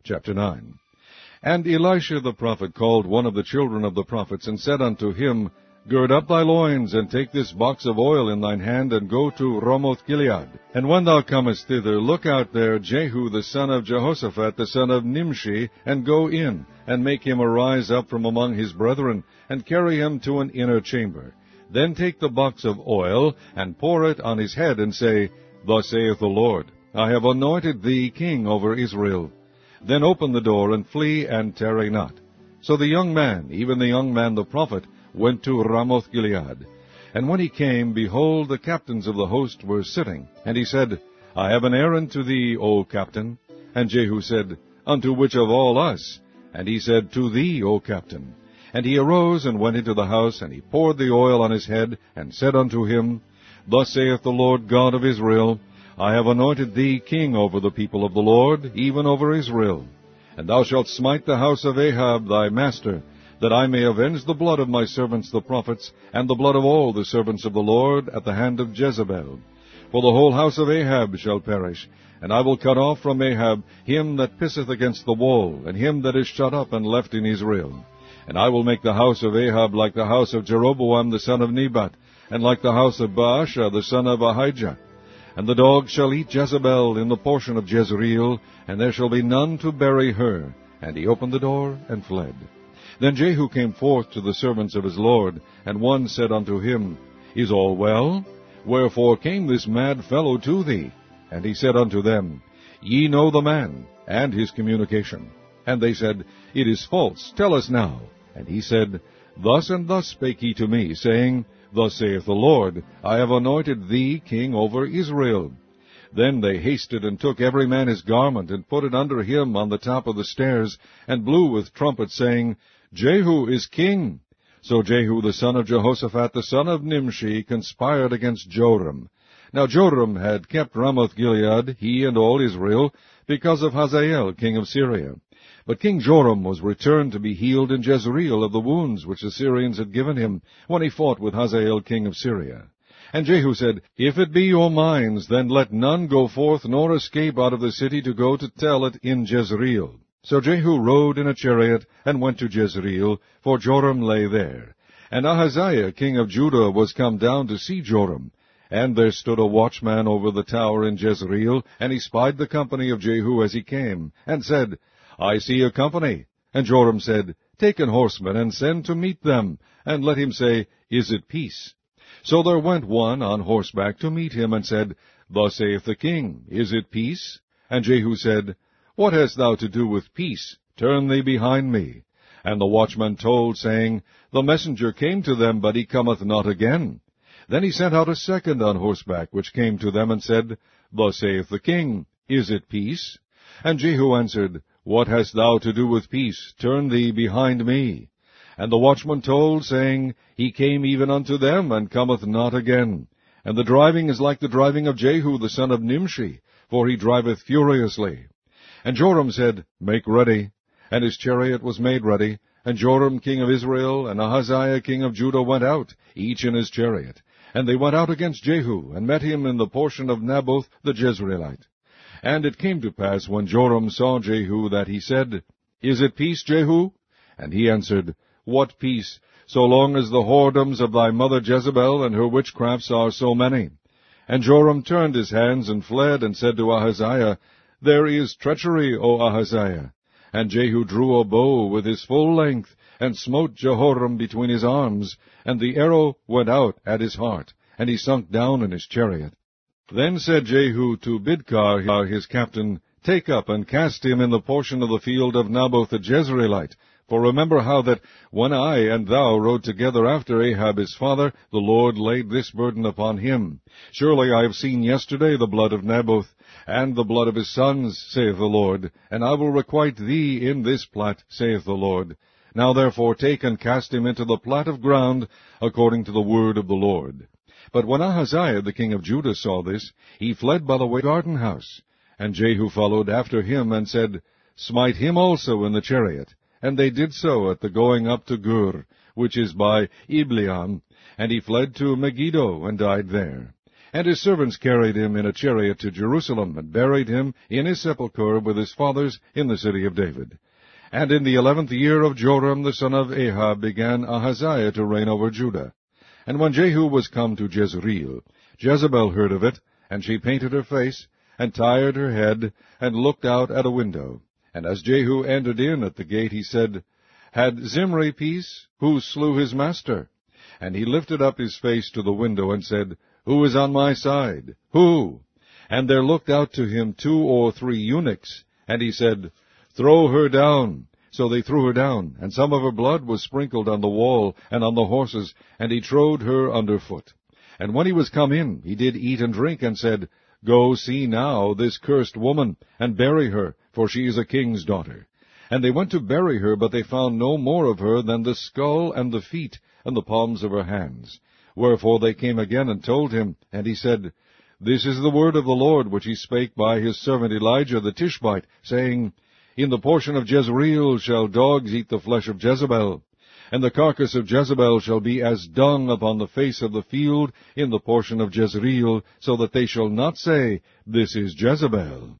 Chapter 9. And Elisha the prophet called one of the children of the prophets, and said unto him, Gird up thy loins, and take this box of oil in thine hand, and go to Ramoth-Gilead. And when thou comest thither, look out there Jehu the son of Jehoshaphat the son of Nimshi, and go in, and make him arise up from among his brethren, and carry him to an inner chamber. Then take the box of oil, and pour it on his head, and say, Thus saith the Lord, I have anointed thee king over Israel. Then open the door, and flee, and tarry not. So the young man, even the young man the prophet, went to Ramoth-Gilead. And when he came, behold, the captains of the host were sitting. And he said, I have an errand to thee, O captain. And Jehu said, Unto which of all us? And he said, To thee, O captain. And he arose and went into the house, and he poured the oil on his head, and said unto him, Thus saith the Lord God of Israel, I have anointed thee king over the people of the Lord, even over Israel. And thou shalt smite the house of Ahab thy master, that I may avenge the blood of my servants the prophets, and the blood of all the servants of the Lord, at the hand of Jezebel. For the whole house of Ahab shall perish, and I will cut off from Ahab him that pisseth against the wall, and him that is shut up and left in Israel. And I will make the house of Ahab like the house of Jeroboam the son of Nebat, and like the house of Baasha the son of Ahijah. And the dogs shall eat Jezebel in the portion of Jezreel, and there shall be none to bury her. And he opened the door, and fled. Then Jehu came forth to the servants of his lord, and one said unto him, Is all well? Wherefore came this mad fellow to thee? And he said unto them, Ye know the man, and his communication. And they said, It is false, tell us now. And he said, Thus and thus spake he to me, saying, Thus saith the Lord, I have anointed thee king over Israel. Then they hasted and took every man his garment, and put it under him on the top of the stairs, and blew with trumpets, saying, Jehu is king. So Jehu the son of Jehoshaphat the son of Nimshi conspired against Joram. Now Joram had kept Ramoth-Gilead, he and all Israel, because of Hazael king of Syria. But King Joram was returned to be healed in Jezreel of the wounds which the Syrians had given him, when he fought with Hazael king of Syria. And Jehu said, If it be your minds, then let none go forth nor escape out of the city to go to tell it in Jezreel. So Jehu rode in a chariot, and went to Jezreel, for Joram lay there. And Ahaziah king of Judah was come down to see Joram. And there stood a watchman over the tower in Jezreel, and he spied the company of Jehu as he came, and said, I see a company. And Joram said, Take an horseman, and send to meet them, and let him say, Is it peace? So there went one on horseback to meet him, and said, Thus saith the king, Is it peace? And Jehu said, What hast thou to do with peace? Turn thee behind me. And the watchman told, saying, The messenger came to them, but he cometh not again. Then he sent out a second on horseback, which came to them, and said, Thus saith the king, Is it peace? And Jehu answered, What hast thou to do with peace? Turn thee behind me. And the watchman told, saying, He came even unto them, and cometh not again. And the driving is like the driving of Jehu the son of Nimshi, for he driveth furiously. And Joram said, Make ready. And his chariot was made ready. And Joram king of Israel and Ahaziah king of Judah went out, each in his chariot. And they went out against Jehu, and met him in the portion of Naboth the Jezreelite. And it came to pass, when Joram saw Jehu, that he said, Is it peace, Jehu? And he answered, What peace, so long as the whoredoms of thy mother Jezebel and her witchcrafts are so many? And Joram turned his hands and fled, and said to Ahaziah, There is treachery, O Ahaziah. And Jehu drew a bow with his full length, and smote Jehoram between his arms, and the arrow went out at his heart, and he sunk down in his chariot. Then said Jehu to Bidkar his captain, Take up and cast him in the portion of the field of Naboth the Jezreelite. For remember how that when I and thou rode together after Ahab his father, the Lord laid this burden upon him. Surely I have seen yesterday the blood of Naboth, and the blood of his sons, saith the Lord, and I will requite thee in this plat, saith the Lord. Now therefore take and cast him into the plat of ground, according to the word of the Lord. But when Ahaziah the king of Judah saw this, he fled by the way of the garden house. And Jehu followed after him, and said, Smite him also in the chariot. And they did so at the going up to Gur, which is by Ibleam, and he fled to Megiddo, and died there. And his servants carried him in a chariot to Jerusalem, and buried him in his sepulchre with his fathers in the city of David. And in the 11th year of Joram the son of Ahab began Ahaziah to reign over Judah. And when Jehu was come to Jezreel, Jezebel heard of it, and she painted her face, and tired her head, and looked out at a window. And as Jehu entered in at the gate, he said, Had Zimri peace? Who slew his master? And he lifted up his face to the window, and said, Who is on my side? Who? And there looked out to him 2 or 3 eunuchs, and he said, Throw her down. So they threw her down, and some of her blood was sprinkled on the wall and on the horses, and he trode her under foot. And when he was come in, he did eat and drink, and said, Go see now this cursed woman, and bury her, for she is a king's daughter. And they went to bury her, but they found no more of her than the skull and the feet, and the palms of her hands. Wherefore they came again and told him, and he said, This is the word of the Lord, which he spake by his servant Elijah the Tishbite, saying, In the portion of Jezreel shall dogs eat the flesh of Jezebel, and the carcass of Jezebel shall be as dung upon the face of the field in the portion of Jezreel, so that they shall not say, This is Jezebel.